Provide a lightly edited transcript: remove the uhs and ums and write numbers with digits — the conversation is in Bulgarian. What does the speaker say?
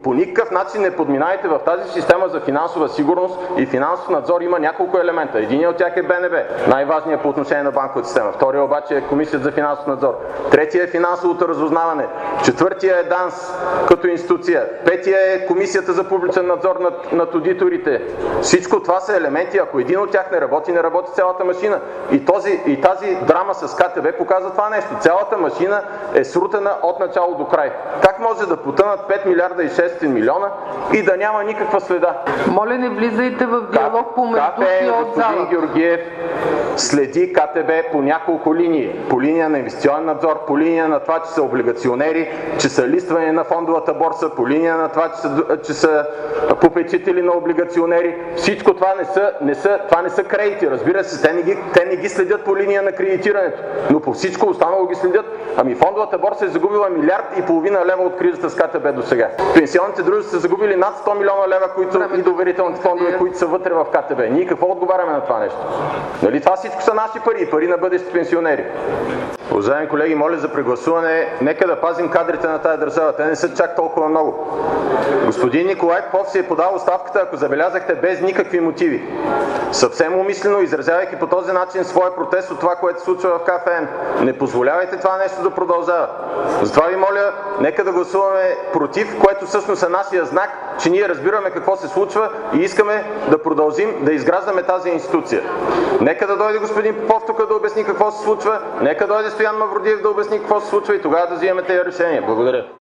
По никакъв начин не подминайте в тази система за финансова сигурност и финансов надзор има няколко елемента. Единият от тях е БНБ, най-важният по отношение на банковата система. Втория обаче е Комисията за финансов надзор. Третия е финансовото разузнаване. Четвъртия е ДАНС като институция. Петия е Комисията за публичен надзор над одиторите. Всичко това са елементи. Ако един от тях не работи, не работи цялата машина. И тази драма с КТБ показва това нещо. Цялата машина е срутена от начало до край. Как може да потънат 5 милиарда и 600 милиона и да няма никаква следа? Моля, не влизайте в диалог помежду си от залата. Господин Георгиев следи КТБ по няколко линии. По линия на инвестиционен надзор, по линия на това, че са облигационери, че са листвани на фондовата борса, по линия на това, че са попечители на облигационери. Всичко това не са кредити. Разбира се, те не ги следят по линия на кредитирането, но по всичко останало ги следят. Ами фондовата борса е загубила 1,5 милиарда лева от кризата с КТБ до сега. Пенсионните дружества са загубили над 100 милиона лева, и доверителните фондове, които са вътре в КТБ. Ние какво отговаряме на това нещо? Нали това всичко са наши пари и пари на бъдещите пенсионери. Уважаеми колеги, моля за прегласуване. Нека да пазим кадрите на тази държава. Те не са чак толкова много. Господин Николай Попов си е подал оставката, ако забелязахте, без никакви мотиви. Съвсем умишлено, изразявайки по този начин своя протест от това, което се случва в КФН. Не позволявайте това нещо да продължава. Затова ви моля, нека да гласуваме против, което всъщност е нашия знак, че ние разбираме какво се случва и искаме да продължим да изграждаме тази институция. Нека да дойде господин Попов тук да обясни какво се случва, нека дойде Стоян Мавродиев да обясни какво се случва и тогава да вземем тези решения. Благодаря.